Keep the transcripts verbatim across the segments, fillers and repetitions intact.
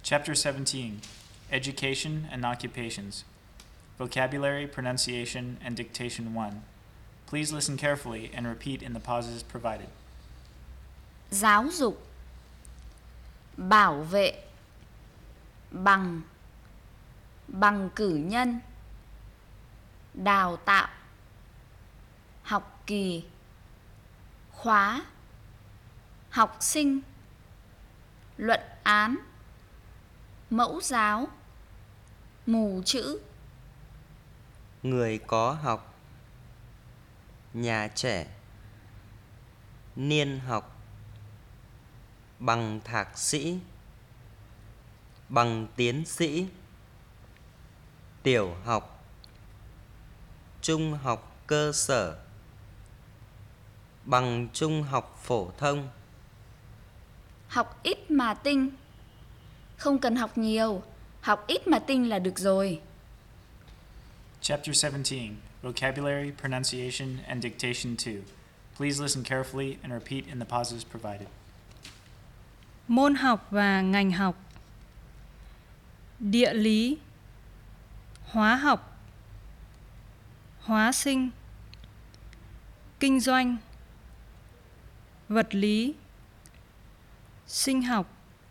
Chapter seventeen, Education and Occupations. Vocabulary, Pronunciation, and Dictation one. Please listen carefully and repeat in the pauses provided. Giáo dục, bảo vệ, bằng, bằng cử nhân, đào tạo, học kỳ, khóa, học sinh, luận án, mẫu giáo, mù chữ. Người có học, nhà trẻ, niên học, bằng thạc sĩ, bằng tiến sĩ, tiểu học, trung học cơ sở, bằng trung học phổ thông. Học ít mà tinh. Không cần học nhiều, học ít mà tinh là được rồi. Chapter seventeen, Vocabulary, Pronunciation, and Dictation two. Please listen carefully and repeat in the pauses provided. Môn học và ngành học: địa lý, hóa học, hóa sinh, kinh doanh, vật lý, sinh học,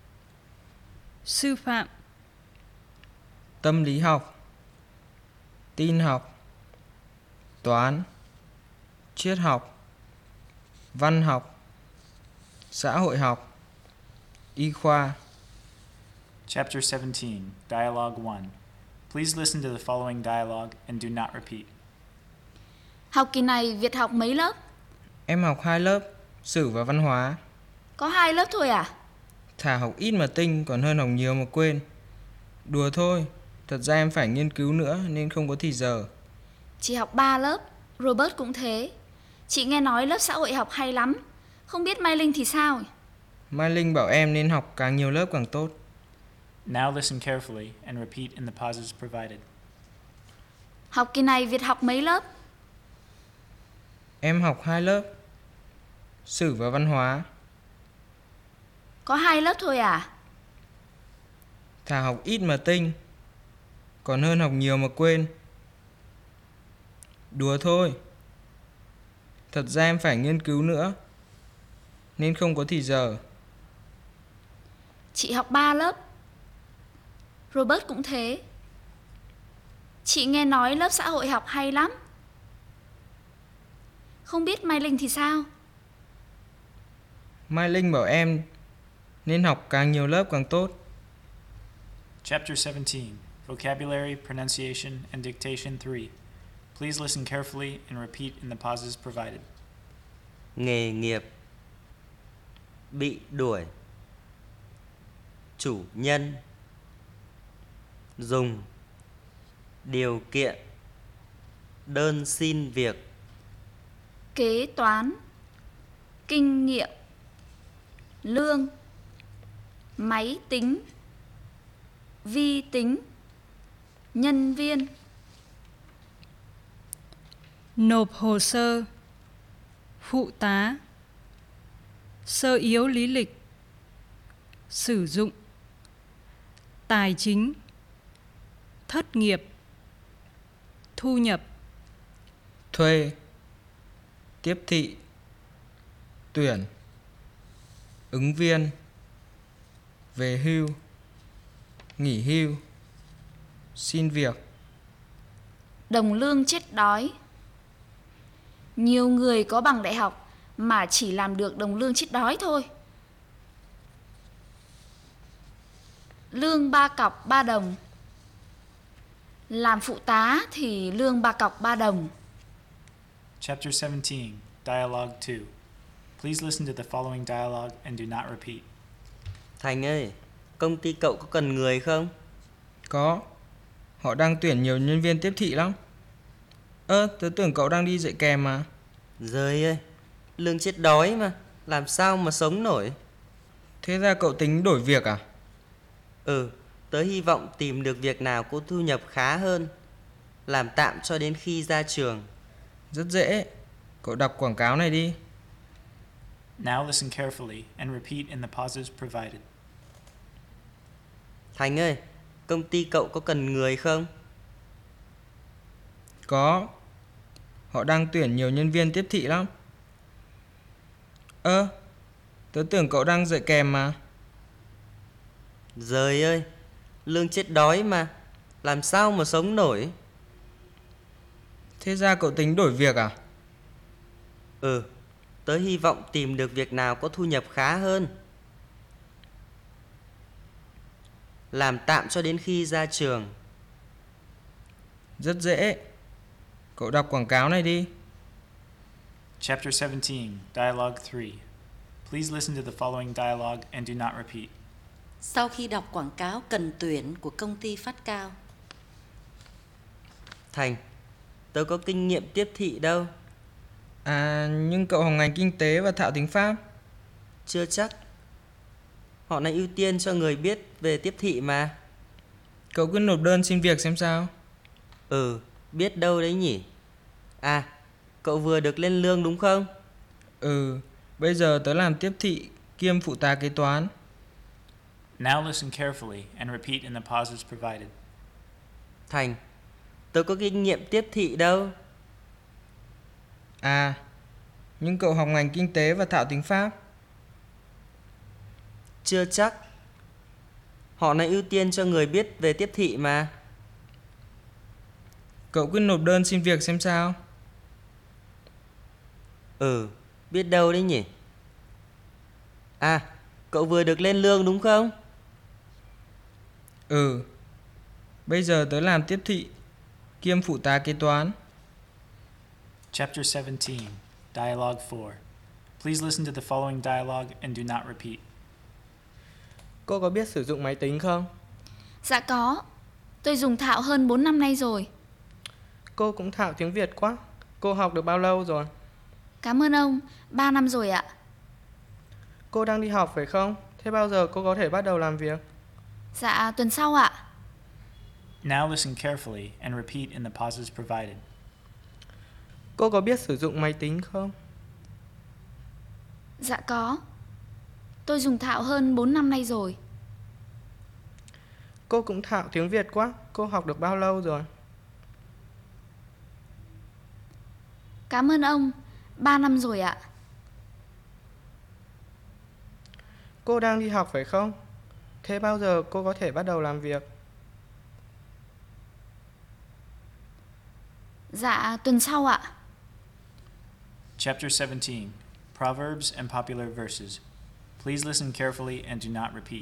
sư phạm, tâm lý học, tin học, toán, triết học, văn học, xã hội học, y khoa. Chapter seventeen, Dialogue one. Please listen to the following dialogue and do not repeat. Học kỳ này Việt học mấy lớp? Em học hai lớp, sử và văn hóa. Có hai lớp thôi à? Thà học ít mà tinh còn hơn học nhiều mà quên. Đùa thôi, thật ra em phải nghiên cứu nữa nên không có thì giờ. Chị học ba lớp, Robert cũng thế. Chị nghe nói lớp xã hội học hay lắm. Không biết Mai Linh thì sao? Mai Linh bảo em nên học càng nhiều lớp càng tốt. Now listen carefully and repeat in the pauses provided. Học kỳ này Việt học mấy lớp? Em học hai lớp, sử và văn hóa. Có hai lớp thôi à? Thà học ít mà tinh còn hơn học nhiều mà quên. Đùa thôi, thật ra em phải nghiên cứu nữa nên không có thì giờ. Chị học ba lớp, Robert cũng thế. Chị nghe nói lớp xã hội học hay lắm. Không biết Mai Linh thì sao? Mai Linh bảo em nên học càng nhiều lớp càng tốt. Chapter seventeen, Vocabulary, Pronunciation, and Dictation three. Please listen carefully and repeat in the pauses provided. Nghề nghiệp, bị đuổi, chủ nhân, dùng, điều kiện, đơn xin việc, Kế toán, kinh nghiệm, lương, máy tính, vi tính, nhân viên. nộp hồ sơ, phụ tá, sơ yếu lý lịch, sử dụng, tài chính, thất nghiệp, thu nhập, Thuê, tiếp thị, tuyển, ứng viên, về hưu, nghỉ hưu, xin việc. Đồng lương chết đói. Nhiều người có bằng đại học mà chỉ làm được đồng lương chết đói thôi. Lương ba cọc ba đồng. Làm phụ tá thì lương ba cọc ba đồng. Chapter seventeen, Dialogue two. Please listen to the following dialogue and do not repeat. Thành ơi, công ty cậu có cần người không? Có, họ đang tuyển nhiều nhân viên tiếp thị lắm. Ơ, tớ tưởng cậu đang đi dạy kèm mà. Giời ơi, lương chết đói mà, làm sao mà sống nổi. Thế ra cậu tính đổi việc à? Ừ, tớ hy vọng tìm được việc nào có thu nhập khá hơn, làm tạm cho đến khi ra trường. Rất dễ, cậu đọc quảng cáo này đi. Now listen carefully and repeat in the pauses provided. Thành ơi, công ty cậu có cần người không? Có. Họ đang tuyển nhiều nhân viên tiếp thị lắm. Ơ, tớ tưởng cậu đang dạy kèm mà. Giời ơi, lương chết đói mà, làm sao mà sống nổi? Thế ra cậu tính đổi việc à? Ừ, tớ hy vọng tìm được việc nào có thu nhập khá hơn. Làm tạm cho đến khi ra trường. Rất dễ. Cậu đọc quảng cáo này đi. Chapter seventeen, Dialogue three. Please listen to the following dialogue and do not repeat. Sau khi đọc quảng cáo cần tuyển của công ty Phát Cao. Thành, tớ có kinh nghiệm tiếp thị đâu. À, nhưng cậu học ngành kinh tế và thạo tiếng Pháp. Chưa chắc. Họ này ưu tiên cho người biết về tiếp thị mà. Cậu cứ nộp đơn xin việc xem sao. Ừ, biết đâu đấy nhỉ. À, cậu vừa được lên lương đúng không? Ừ, bây giờ tớ làm tiếp thị kiêm phụ tá kế toán. Now listen carefully and repeat in the pauses provided. Thành, tớ có kinh nghiệm tiếp thị đâu. À, nhưng cậu học ngành kinh tế và thạo tiếng Pháp. Chưa chắc. Họ này ưu tiên cho người biết về tiếp thị mà. Cậu cứ nộp đơn xin việc xem sao. Ừ, biết đâu đấy nhỉ. À, cậu vừa được lên lương đúng không? Ừ, bây giờ tớ làm tiếp thị kiêm phụ tá kế toán. Chapter seventeen, Dialogue four. Please listen to the following dialogue and do not repeat. Cô có biết sử dụng máy tính không? Dạ có. Tôi dùng thạo hơn bốn năm nay rồi. Cô cũng thạo tiếng Việt quá. Cô học được bao lâu rồi? Cảm ơn ông, ba năm rồi ạ. Cô đang đi học phải không? Thế bao giờ cô có thể bắt đầu làm việc? Dạ tuần sau ạ. Now listen carefully and repeat in the pauses provided. Cô có biết sử dụng máy tính không? Dạ có. Tôi dùng thạo hơn bốn năm nay rồi. Cô cũng thạo tiếng Việt quá. Cô học được bao lâu rồi? Cảm ơn ông, ba năm rồi ạ. Cô đang đi học phải không? Thế bao giờ cô có thể bắt đầu làm việc? Dạ tuần sau ạ. Chapter seventeen, Proverbs and Popular Verses. Please listen carefully and do not repeat.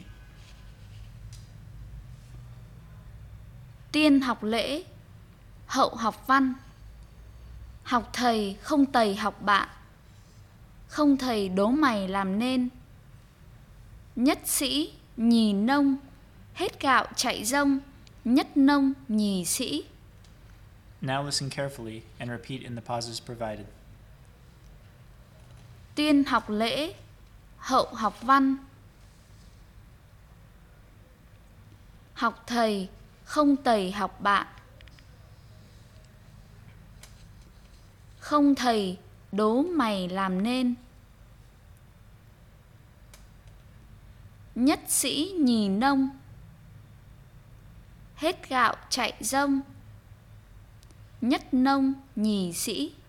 Tiên học lễ, hậu học văn. Học thầy không tày học bạn. Không thầy đố mày làm nên. Nhất sĩ, nhì nông. Hết gạo chạy rông. Nhất nông, nhì sĩ. Now listen carefully and repeat in the pauses provided. Tiên học lễ, hậu học văn. Học thầy không tày học bạn. Không thầy đố mày làm nên. Nhất sĩ nhì nông. Hết gạo chạy rông. Nhất nông nhì sĩ.